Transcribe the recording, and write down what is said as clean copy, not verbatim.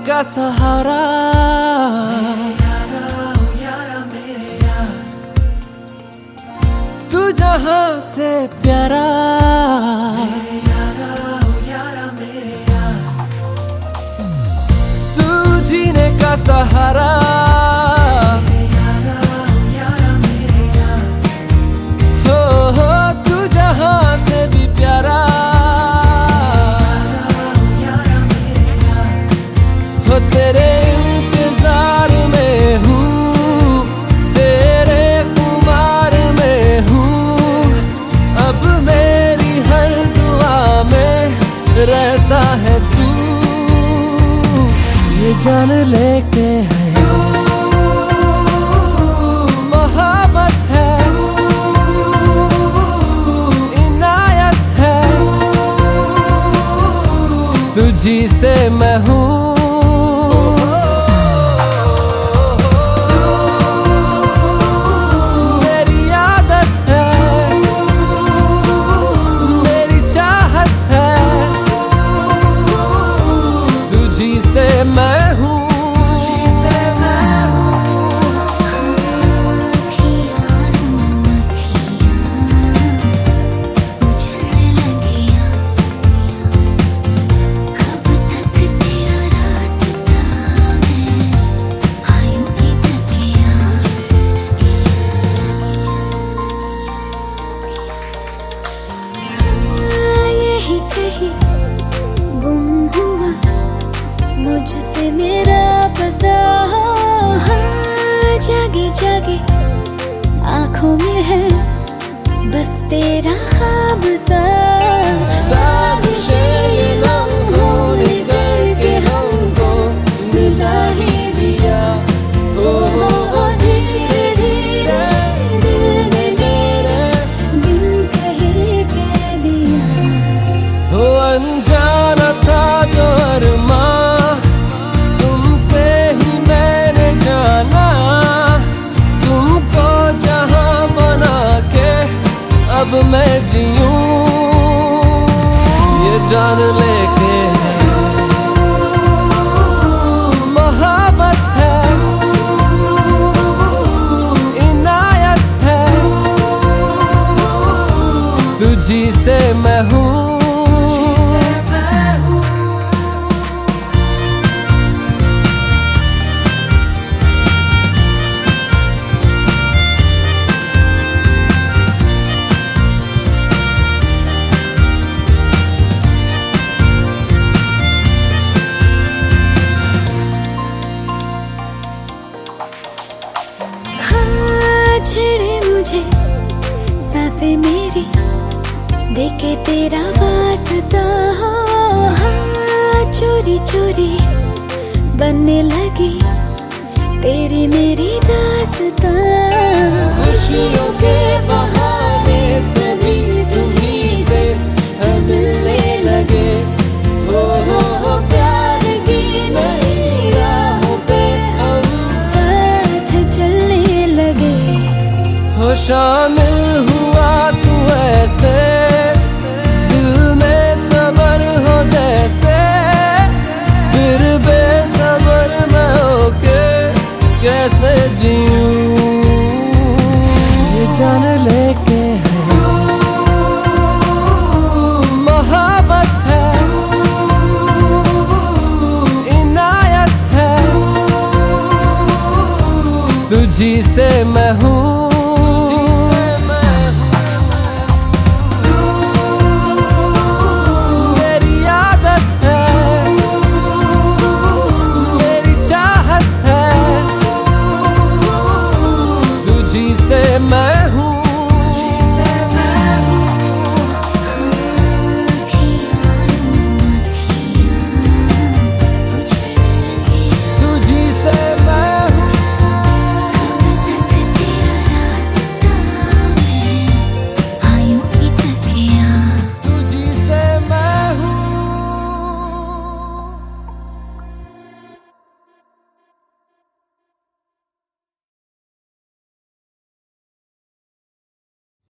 का सहारा, तू जहां से प्यारा, तू जीने का सहारा, हो तू जहां से भी प्यारा, हो तेरे इंतजार में हूँ, तेरे खुमार में हूँ, अब मेरी हर दुआ में रहता है तू, ये जान लेके है मोहब्बत है, इनायत है, तुझी से मैं हूँ। मुझसे मेरा पता, जागे जागे आँखों में है बस तेरा ख्वाब सा, साजिशें ये लम्हों ने करके हमको मिला ही दिया, ओ धीरे धीरे दिल ने मेरे दिल कहे कह दिया, हो अनजाना था जो अरमां अब मैं जीऊं, ये जान लेके है मोहब्बत है, इनायत है, तुझी से मैं हूँ। छेड़े मुझे सांसें मेरी, देखे तेरा वास्ता, चोरी चोरी बनने लगी तेरी मेरी दास्तां, खुशियों के बहाने से